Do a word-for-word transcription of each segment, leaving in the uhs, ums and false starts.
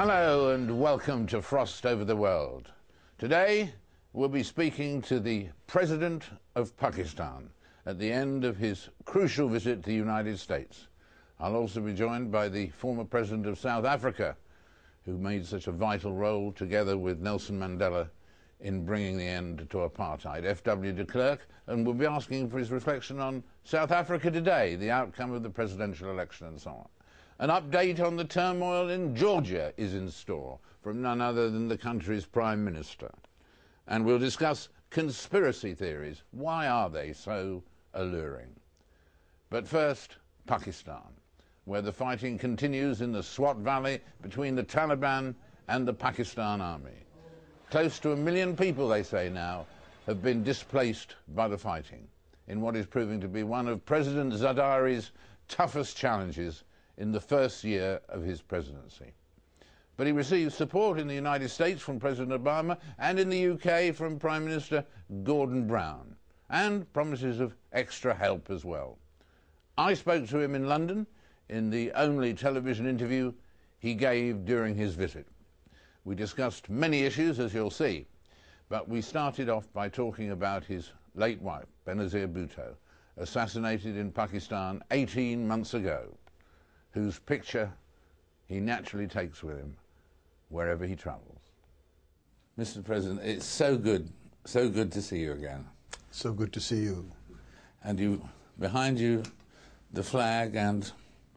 Hello and welcome to Frost Over the World. Today we'll be speaking to the President of Pakistan at the end of his crucial visit to the United States. I'll also be joined by the former President of South Africa, who made such a vital role together with Nelson Mandela in bringing the end to apartheid, F W de Klerk, and we'll be asking for his reflection on South Africa today, the outcome of the presidential election and so on. An update on the turmoil in Georgia is in store from none other than the country's Prime Minister. And we'll discuss conspiracy theories. Why are they so alluring? But first, Pakistan, where the fighting continues in the Swat Valley between the Taliban and the Pakistan Army. Close to a million people, they say now, have been displaced by the fighting in what is proving to be one of President Zardari's toughest challenges in the first year of his presidency. But he received support in the United States from President Obama and in the U K from Prime Minister Gordon Brown, and promises of extra help as well. I spoke to him in London in the only television interview he gave during his visit. We discussed many issues, as you'll see, but we started off by talking about his late wife, Benazir Bhutto, assassinated in Pakistan eighteen months ago, whose picture he naturally takes with him wherever he travels. Mister President, it's so good, so good to see you again. So good to see you. And you, behind you, the flag and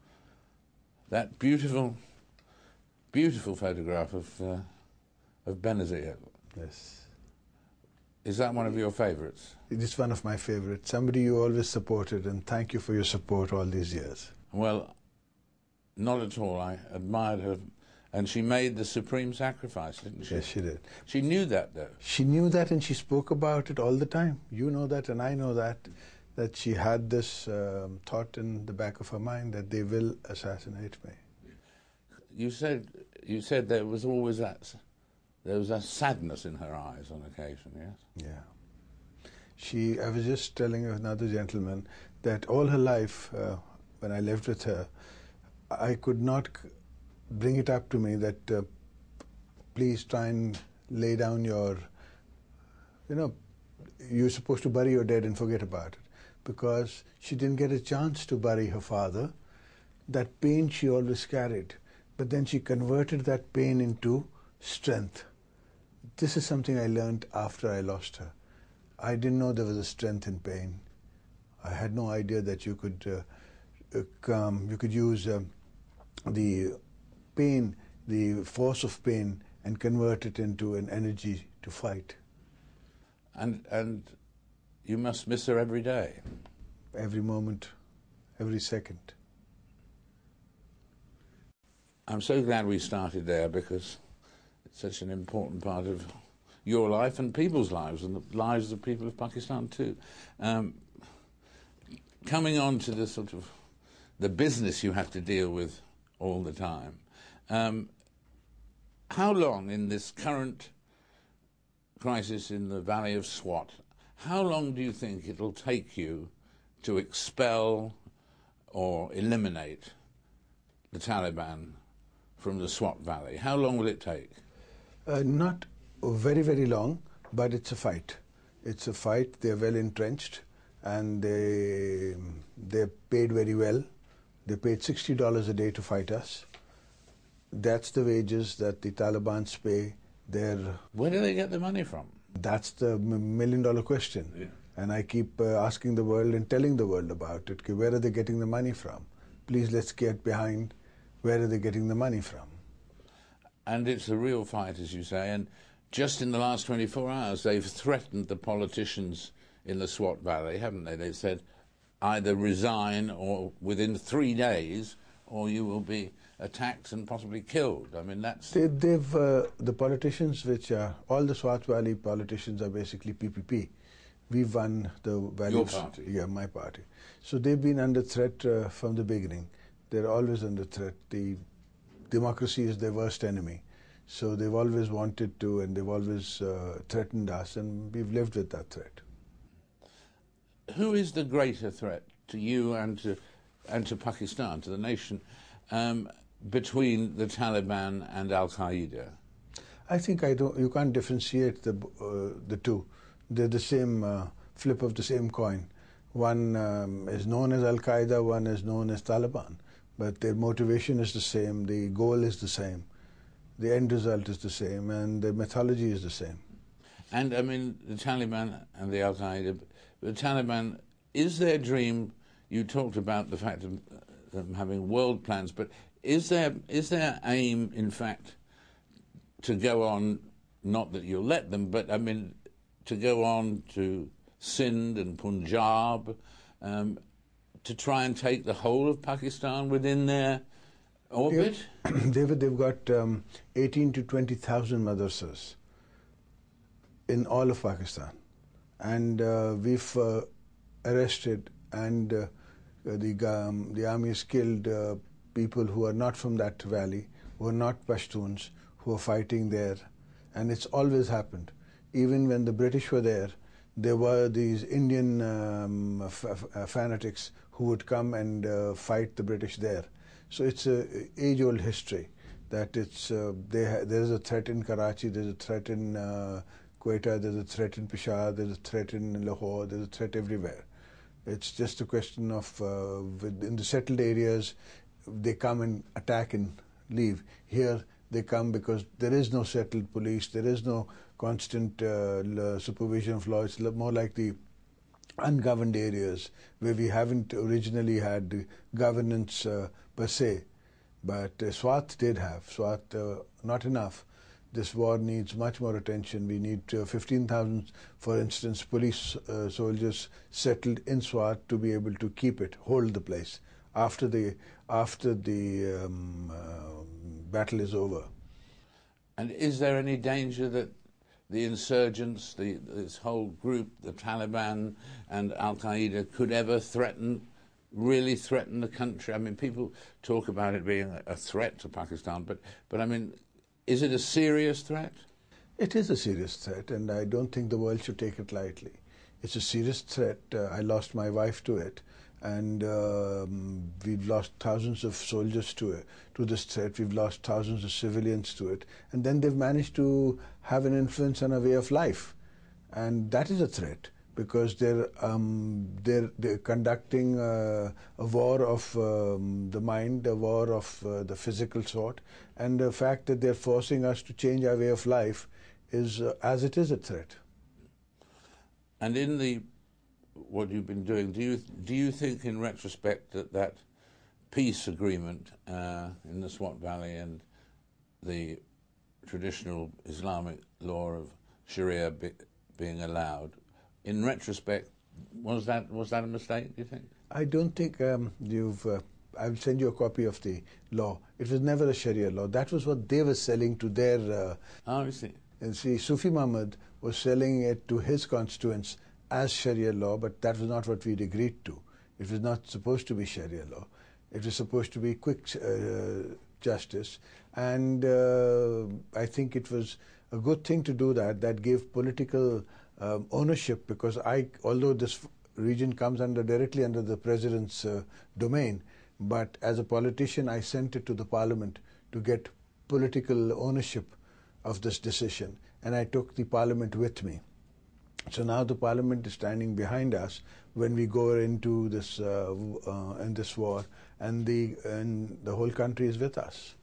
that beautiful, beautiful photograph of, uh, of Benazir. Yes. Is that one of your favourites? It is one of my favourites. Somebody you always supported, and thank you for your support all these years. Well, not at all. I admired her, and she made the supreme sacrifice, didn't she? Yes, she did. She knew that, though. She knew that, and she spoke about it all the time. You know that, and I know that, that she had this um, thought in the back of her mind that they will assassinate me. You said, you said there was always that, there was a sadness in her eyes on occasion, yes? Yeah. She, I was just telling another gentleman that all her life, uh, when I lived with her, I could not bring it up to me that uh, please try and lay down your, you know, you're supposed to bury your dead and forget about it. Because she didn't get a chance to bury her father. That pain she always carried. But then she converted that pain into strength. This is something I learned after I lost her. I didn't know there was a strength in pain. I had no idea that you could uh, uh, come, you could use um, the pain, the force of pain, and convert it into an energy to fight. And and you must miss her every day. Every moment, every second. I'm so glad we started there, because it's such an important part of your life and people's lives, and the lives of the people of Pakistan too. Um, coming on to the sort of the business you have to deal with all the time. Um, how long in this current crisis in the Valley of Swat, how long do you think it'll take you to expel or eliminate the Taliban from the Swat Valley? How long will it take? Uh, not very, very long, but it's a fight. It's a fight. They're well entrenched, and they, they're paid very well. They paid sixty dollars a day to fight us. That's the wages that the Taliban pay. Their Where do they get the money from? That's the million dollar question. Yeah. And I keep uh, asking the world and telling the world about it. Where are they getting the money from? Please, let's get behind where are they getting the money from. And it's a real fight, as you say, and just in the last twenty-four hours they've threatened the politicians in the Swat Valley, haven't they? They've said either resign or within three days or you will be attacked and possibly killed. I mean, that's... They, they've, uh, the politicians, which are, all the Swat Valley politicians are basically P P P. We've won the Valley. Your party? Yeah, my party. So they've been under threat uh, from the beginning. They're always under threat. The democracy is their worst enemy. So they've always wanted to, and they've always uh, threatened us, and we've lived with that threat. Who is the greater threat to you and to, and to Pakistan, to the nation? Um, between the Taliban and Al-Qaeda? I think I don't. You can't differentiate the uh, the two. They're the same uh, flip of the same coin. One um, is known as Al-Qaeda, one is known as Taliban. But their motivation is the same, the goal is the same, the end result is the same, and the methodology is the same. And, I mean, the Taliban and the Al-Qaeda, the Taliban, is their dream, you talked about the fact of them having world plans, but is their, is their aim, in fact, to go on, not that you'll let them, but, I mean, to go on to Sindh and Punjab, um, to try and take the whole of Pakistan within their orbit? David, they've got um, eighteen to twenty thousand madrasas in all of Pakistan. And uh, we've uh, arrested and uh, the, um, the army has killed uh, people who are not from that valley, who are not Pashtuns, who are fighting there. And it's always happened. Even when the British were there, there were these Indian um, f f fanatics who would come and uh, fight the British there. So it's an age-old history that it's uh, they there's a threat in Karachi, there's a threat in uh, Quetta, there's a threat in Peshawar, there's a threat in Lahore, there's a threat everywhere. It's just a question of uh, in the settled areas, they come and attack and leave. Here they come because there is no settled police, there is no constant uh, supervision of law. It's more like the ungoverned areas where we haven't originally had governance uh, per se, but uh, Swat did have. Swat, uh, not enough. This war needs much more attention. We need uh, fifteen thousand, for instance, police uh, soldiers settled in Swat to be able to keep it, hold the place after the after the um, uh, battle is over. And is there any danger that the insurgents, the, this whole group, the Taliban and Al-Qaeda, could ever threaten, really threaten the country? I mean, people talk about it being a threat to Pakistan, but, but I mean, is it a serious threat? It is a serious threat, and I don't think the world should take it lightly. It's a serious threat. Uh, I lost my wife to it, and um, we've lost thousands of soldiers to it, to this threat. We've lost thousands of civilians to it, and then they've managed to have an influence on a way of life, and that is a threat because they're um, they're, they're conducting uh, a war of um, the mind, a war of uh, the physical sort, and the fact that they're forcing us to change our way of life is, uh, as it is, a threat. And in the what you've been doing, do you do you think, in retrospect, that that peace agreement uh, in the Swat Valley and the traditional Islamic law of Sharia be, being allowed, in retrospect, was that was that a mistake, do you think? I don't think um, you've... Uh, I'll send you a copy of the law. It was never a Sharia law. That was what they were selling to their... Uh, oh, I see. And see, Sufi Muhammad was selling it to his constituents as Sharia law, but that was not what we'd agreed to. It was not supposed to be Sharia law. It was supposed to be quick uh, justice. And uh, I think it was a good thing to do that. That gave political um, ownership, because I, although this region comes under directly under the president's uh, domain, but as a politician, I sent it to the parliament to get political ownership of this decision, and I took the parliament with me. So now the parliament is standing behind us when we go into this uh, uh, in this war, and the and the whole country is with us.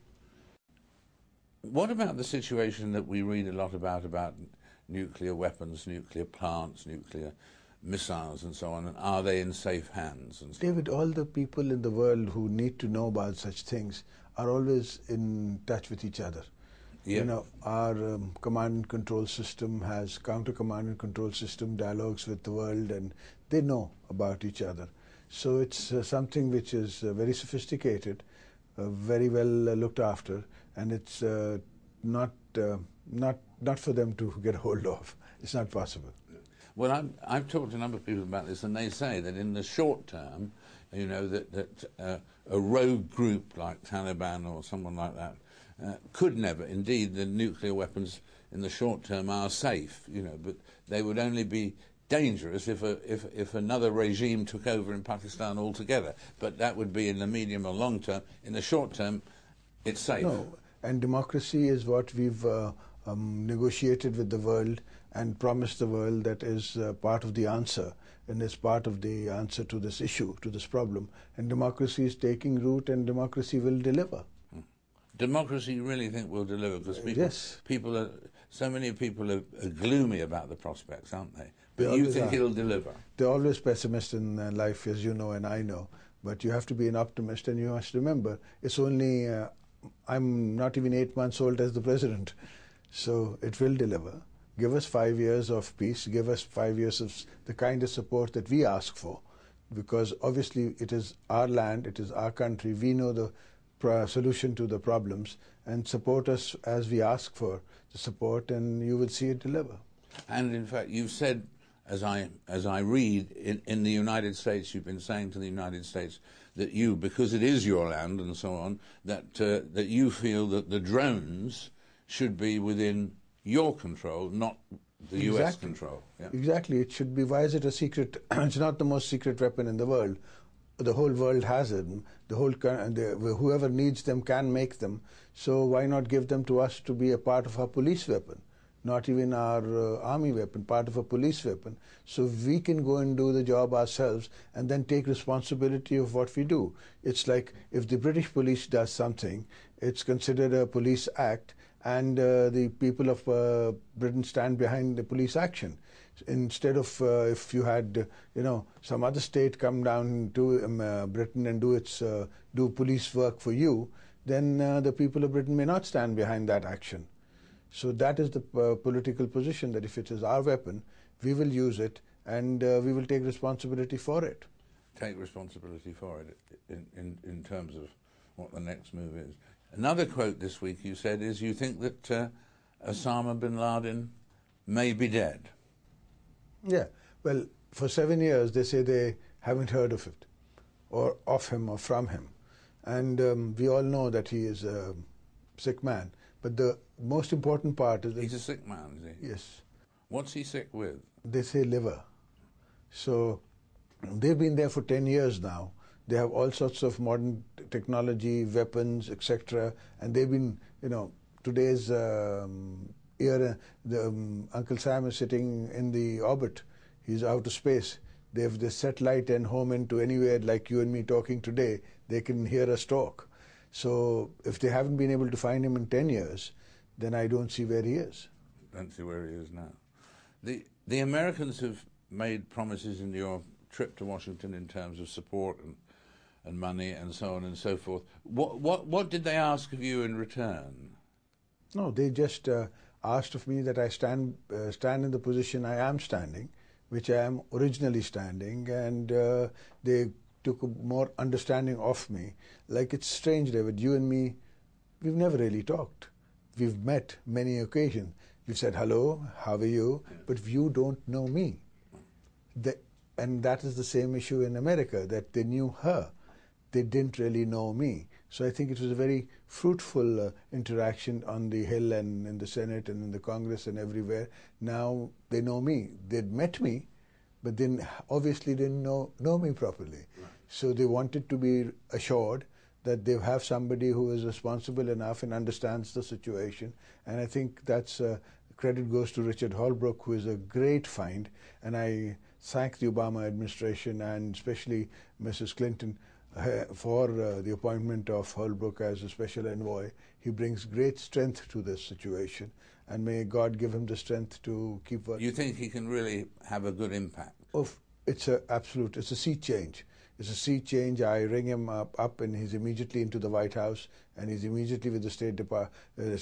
What about the situation that we read a lot about about nuclear weapons, nuclear plants, nuclear missiles, and so on? And are they in safe hands? And so David, all the people in the world who need to know about such things are always in touch with each other. Yeah. You know, our um, command and control system has counter command and control system dialogues with the world, and they know about each other. So it's uh, something which is uh, very sophisticated, uh, very well uh, looked after, and it's uh, not uh, not not for them to get hold of. It's not possible. Well, I'm, I've talked to a number of people about this, and they say that in the short term, you know, that, that uh, a rogue group like Taliban or someone like that uh, could never, indeed, the nuclear weapons in the short term are safe, you know, but they would only be dangerous if, a, if, if another regime took over in Pakistan altogether. But that would be in the medium or long term. In the short term, it's safe. No, and democracy is what we've uh, um, negotiated with the world and promised the world that is uh, part of the answer and is part of the answer to this issue, to this problem. And democracy is taking root, and democracy will deliver. Hmm. Democracy, you really think will deliver? Because people, yes. people are, so many people are, are gloomy about the prospects, aren't they? But they you think are. it'll deliver? They're always pessimists in uh, life, as you know and I know. But you have to be an optimist, and you must remember, it's only, uh, I'm not even eight months old as the president, so it will deliver. Give us five years of peace, give us five years of the kind of support that we ask for, because obviously it is our land, it is our country, we know the pr- solution to the problems, and support us as we ask for the support, and you will see it deliver. And in fact, you've said, as I as I read, in, in the United States, you've been saying to the United States that you, because it is your land and so on, that uh, that you feel that the drones should be within your control, not the exactly. U S control. Yeah. Exactly. It should be. Why is it a secret? It's not the most secret weapon in the world. The whole world has it. The whole the, whoever needs them can make them. So why not give them to us to be a part of our police weapon? Not even our uh, army weapon, part of a police weapon. So we can go and do the job ourselves and then take responsibility of what we do. It's like if the British police does something, it's considered a police act, and uh, the people of uh, Britain stand behind the police action. Instead of uh, if you had, uh, you know, some other state come down to um, uh, Britain and do its uh, do police work for you, then uh, the people of Britain may not stand behind that action. So that is the uh, political position, that if it is our weapon, we will use it, and uh, we will take responsibility for it. Take responsibility for it in, in, in terms of what the next move is. Another quote this week you said is you think that uh, Osama bin Laden may be dead. Yeah, well, for seven years they say they haven't heard of it, or of him or from him. And um, we all know that he is a sick man. But the most important part is that he's a sick man, is he? Yes. What's he sick with? They say liver. So they've been there for ten years now. They have all sorts of modern technology, weapons, et cetera. And they've been, you know, today's um, era, the, um, Uncle Sam is sitting in the orbit. He's out of space. They have the satellite and home into anywhere, like you and me talking today. They can hear us talk. So if they haven't been able to find him in ten years, then I don't see where he is. Don't see where he is now. The the Americans have made promises in your trip to Washington in terms of support and and money and so on and so forth. What what what did they ask of you in return? No, they just uh, asked of me that I stand uh, stand in the position I am standing, which I am originally standing, and uh, they took a more understanding of me. Like, it's strange, David, you and me, we've never really talked. We've met many occasions. We've said, hello, how are you? But you don't know me. The, and that is the same issue in America, that they knew her. They didn't really know me. So I think it was a very fruitful uh, interaction on the Hill and in the Senate and in the Congress and everywhere. Now they know me. They'd met me, but then obviously didn't know, know me properly. Right. So they wanted to be assured that they have somebody who is responsible enough and understands the situation. And I think that's uh, credit goes to Richard Holbrooke, who is a great find. And I thank the Obama administration and especially Missus Clinton uh, for uh, the appointment of Holbrooke as a special envoy. He brings great strength to this situation. And may God give him the strength to keep working. You think he can really have a good impact? Oh, it's a absolute, it's a sea change. It's a sea change. I ring him up, up and he's immediately into the White House, and he's immediately with the State Department,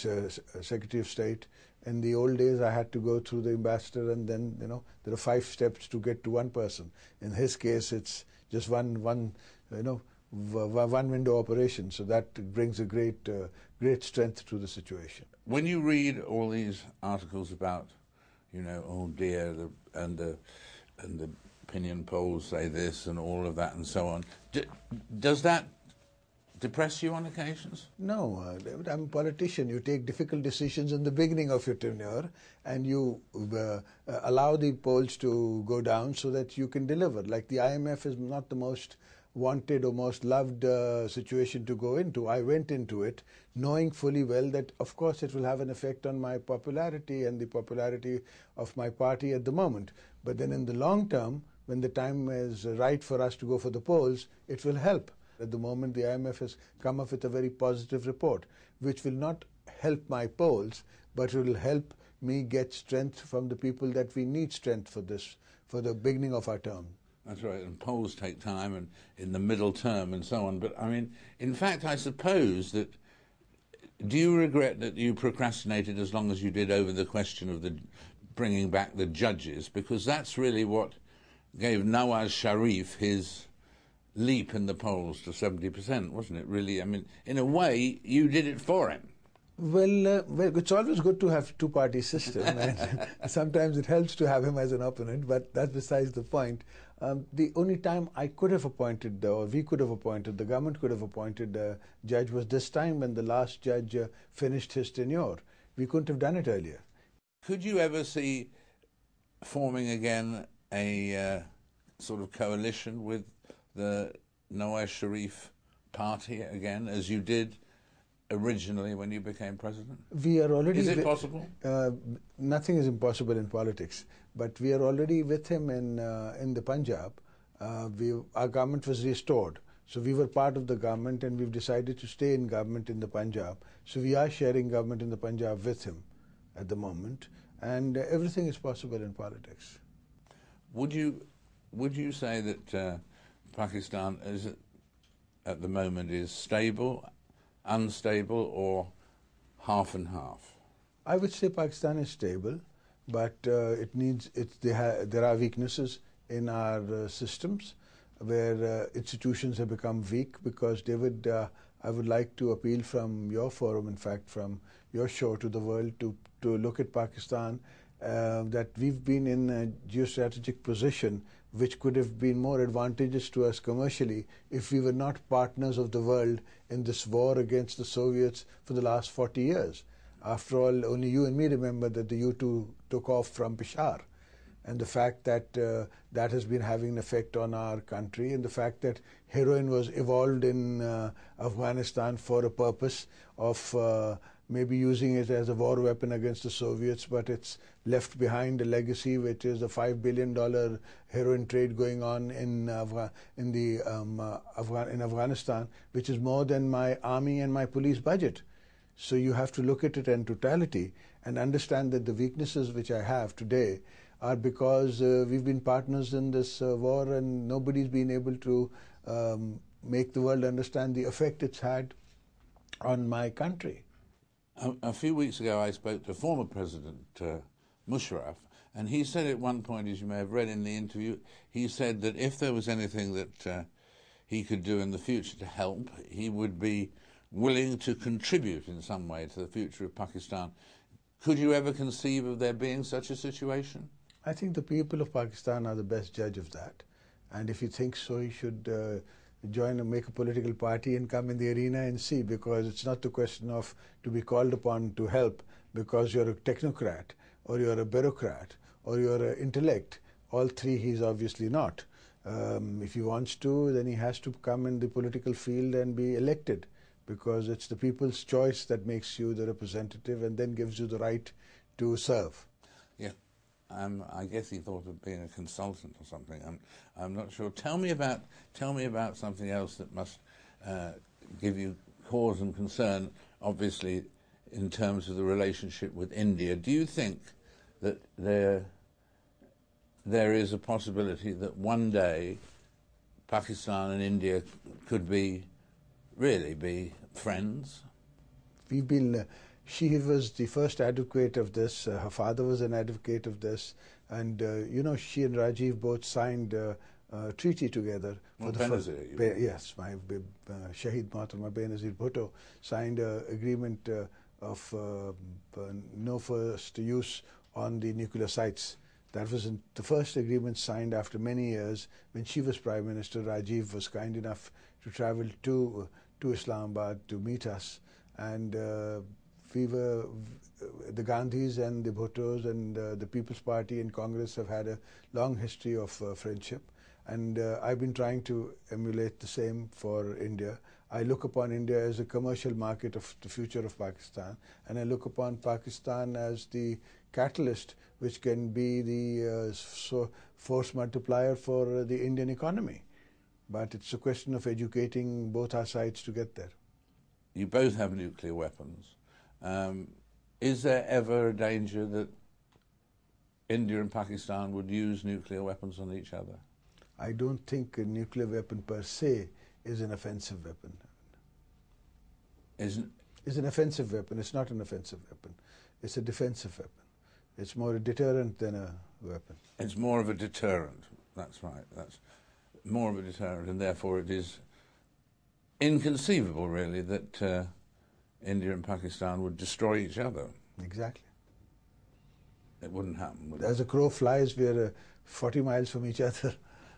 uh, Secretary of State. In the old days, I had to go through the ambassador, and then, you know, there are five steps to get to one person. In his case, it's just one, one, you know, one window operation. So that brings a great, uh, great strength to the situation. When you read all these articles about, you know, oh dear, the, and the and the opinion polls say this and all of that and so on, D does that depress you on occasions? No, uh, David, I'm a politician. You take difficult decisions in the beginning of your tenure, and you uh, uh, allow the polls to go down so that you can deliver. Like the I M F is not the most wanted or most loved uh, situation to go into. I went into it knowing fully well that, of course, it will have an effect on my popularity and the popularity of my party at the moment. But then in the long term, when the time is right for us to go for the polls, it will help. At the moment, the I M F has come up with a very positive report, which will not help my polls, but it will help me get strength from the people that we need strength for this, for the beginning of our term. That's right, and polls take time, and in the middle term and so on. But, I mean, in fact, I suppose that, do you regret that you procrastinated as long as you did over the question of the bringing back the judges? Because that's really what gave Nawaz Sharif his leap in the polls to seventy percent, wasn't it, really? I mean, in a way, you did it for him. Well, uh, well, it's always good to have two-party system, and sometimes it helps to have him as an opponent, but that's besides the point. Um, the only time I could have appointed, or we could have appointed, the government could have appointed a judge was this time when the last judge uh, finished his tenure. We couldn't have done it earlier. Could you ever see forming again a uh, sort of coalition with the Nawaz Sharif party again, as you did originally when you became president? We are already. Is it possible? Uh, nothing is impossible in politics, but we are already with him in uh, in the Punjab. Uh, we, our government was restored, so we were part of the government, and we've decided to stay in government in the Punjab. So we are sharing government in the Punjab with him at the moment, and uh, everything is possible in politics. Would you would you say that uh, Pakistan is at the moment is stable, unstable, or half and half? I would say Pakistan is stable, but uh, it needs it. Ha there are weaknesses in our uh, systems, where uh, institutions have become weak. Because David, uh, I would like to appeal from your forum, in fact, from your show to the world, to to look at Pakistan. Uh, that we've been in a geostrategic position which could have been more advantageous to us commercially if we were not partners of the world in this war against the Soviets for the last forty years. After all, only you and me remember that the U two took off from Peshawar. And the fact that uh, that has been having an effect on our country, and the fact that heroin was evolved in uh, Afghanistan for a purpose of uh, maybe using it as a war weapon against the Soviets, but it's left behind a legacy, which is a five billion dollar heroin trade going on in Afga in the um, uh, Afga in Afghanistan, which is more than my army and my police budget. So you have to look at it in totality and understand that the weaknesses which I have today are because uh, we've been partners in this uh, war, and nobody's been able to um, make the world understand the effect it's had on my country. A, a few weeks ago, I spoke to former President uh, Musharraf, and he said at one point, as you may have read in the interview, he said that if there was anything that uh, he could do in the future to help, he would be willing to contribute in some way to the future of Pakistan. Could you ever conceive of there being such a situation? I think the people of Pakistan are the best judge of that. And if you think so, you should uh, join and make a political party and come in the arena and see, because it's not the question of to be called upon to help because you're a technocrat or you're a bureaucrat or you're an intellect. All three he's obviously not. Um, if he wants to, then he has to come in the political field and be elected, because it's the people's choice that makes you the representative and then gives you the right to serve. Yeah. Um, I guess he thought of being a consultant or something. I'm, I'm not sure. Tell me about, tell me about something else that must uh, give you cause and concern, obviously, in terms of the relationship with India. Do you think that there, there is a possibility that one day Pakistan and India could be, really be friends? We've been... Uh, She was the first advocate of this. Uh, her father was an advocate of this. And, uh, you know, she and Rajiv both signed uh, a treaty together. For well, the first, Be yes, my uh, Shahid Mahatma Benazir Bhutto signed an agreement uh, of uh, uh, no first use on the nuclear sites. That was in the first agreement signed after many years. When she was Prime Minister, Rajiv was kind enough to travel to, uh, to Islamabad to meet us. And uh, we were, the Gandhis and the Bhuttos and uh, the People's Party and Congress have had a long history of uh, friendship. And uh, I've been trying to emulate the same for India. I look upon India as a commercial market of the future of Pakistan, and I look upon Pakistan as the catalyst which can be the uh, so force multiplier for uh, the Indian economy. But it's a question of educating both our sides to get there. You both have nuclear weapons. Um, is there ever a danger that India and Pakistan would use nuclear weapons on each other? I don't think a nuclear weapon per se is an offensive weapon. Isn't It's an offensive weapon. It's not an offensive weapon. It's a defensive weapon. It's more a deterrent than a weapon. It's more of a deterrent. That's right. That's more of a deterrent, and therefore it is inconceivable, really, that uh, India and Pakistan would destroy each other. Exactly. It wouldn't happen, would it? As a crow flies, we are uh, forty miles from each other.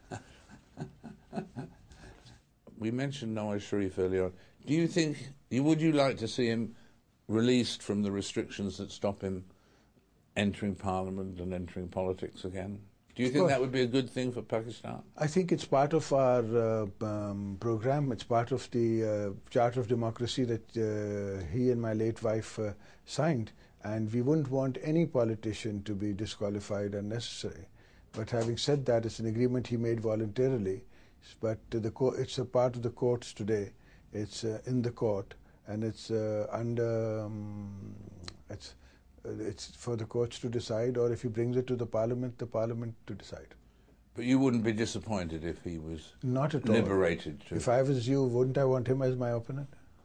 We mentioned Nawaz Sharif earlier on. Do you think, would you like to see him released from the restrictions that stop him entering Parliament and entering politics again? Do you Of think course. that would be a good thing for Pakistan? I think it's part of our uh, um, program. It's part of the uh, Charter of Democracy that uh, he and my late wife uh, signed. And we wouldn't want any politician to be disqualified unnecessarily. But having said that, it's an agreement he made voluntarily. But the co it's a part of the courts today. It's uh, in the court, and it's uh, under um, it's uh, it's for the courts to decide, or if he brings it to the parliament, the parliament to decide. But you wouldn't be disappointed if he was Not at all. liberated to... If I was you, wouldn't I want him as my opponent?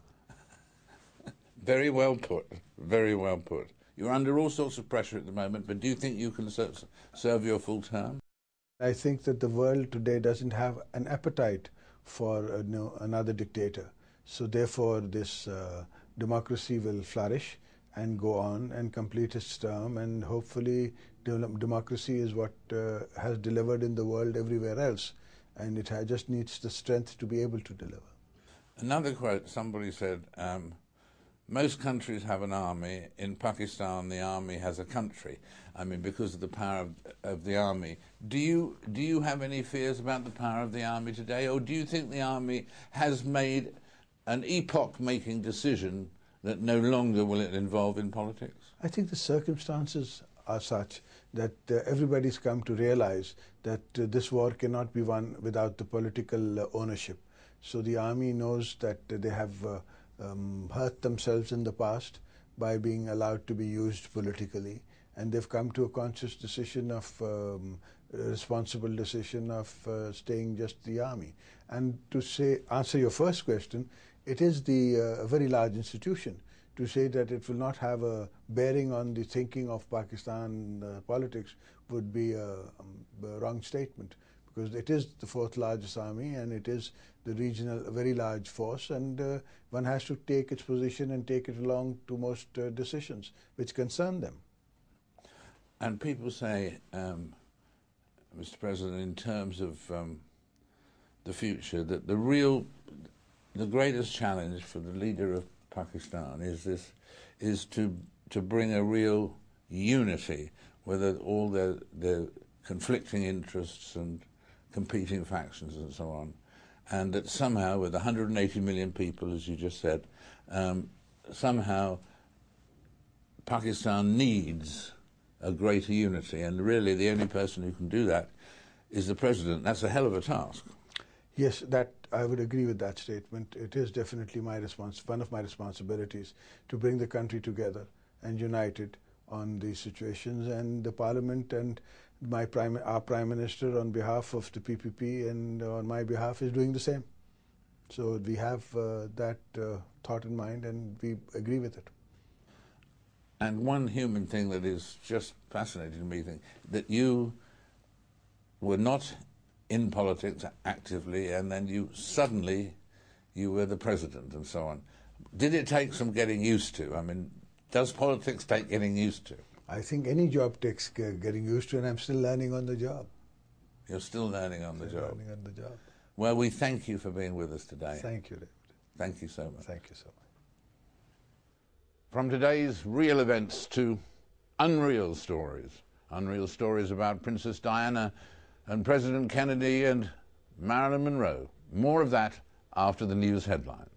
Very well put. Very well put. You're under all sorts of pressure at the moment, but do you think you can ser serve your full term? I think that the world today doesn't have an appetite for uh, no, another dictator. So therefore, this uh, democracy will flourish and go on and complete its term, and hopefully de democracy is what uh, has delivered in the world everywhere else, and it just needs the strength to be able to deliver. Another quote, somebody said, um, most countries have an army. In Pakistan, the army has a country. I mean, because of the power of, of the army. Do you, do you have any fears about the power of the army today, or do you think the army has made an epoch-making decision that no longer will it involve in politics? I think the circumstances are such that uh, everybody's come to realize that uh, this war cannot be won without the political uh, ownership. So the army knows that uh, they have uh, um, hurt themselves in the past by being allowed to be used politically, and they've come to a conscious decision of um, a responsible decision of uh, staying just the army. And to say answer your first question, it is the uh, a very large institution. To say that it will not have a bearing on the thinking of Pakistan uh, politics would be a, um, a wrong statement, because it is the fourth largest army and it is the regional, a very large force, and uh, one has to take its position and take it along to most uh, decisions which concern them. And people say, um, Mister President, in terms of um, the future, that the real, the greatest challenge for the leader of Pakistan is this, is to to bring a real unity, whether all their their conflicting interests and competing factions and so on, and that somehow, with one hundred eighty million people, as you just said, um, somehow Pakistan needs a greater unity, and really the only person who can do that is the president. That's a hell of a task. Yes, that I would agree with that statement. It is definitely my respons- one of my responsibilities to bring the country together and united on these situations, and the Parliament and my prime, our Prime Minister on behalf of the P P P and on my behalf is doing the same. So we have uh, that uh, thought in mind, and we agree with it. And one human thing that is just fascinating to me, think, that you were not in politics actively, and then you suddenly, you were the president and so on. Did it take some getting used to? I mean, does politics take getting used to? I think any job takes getting used to, and I'm still learning on the job. You're still learning on the Still job. learning on the job. Well, we thank you for being with us today. Thank you, David. Thank you so much. Thank you so much. From today's real events to unreal stories. Unreal stories about Princess Diana and President Kennedy and Marilyn Monroe. More of that after the news headlines.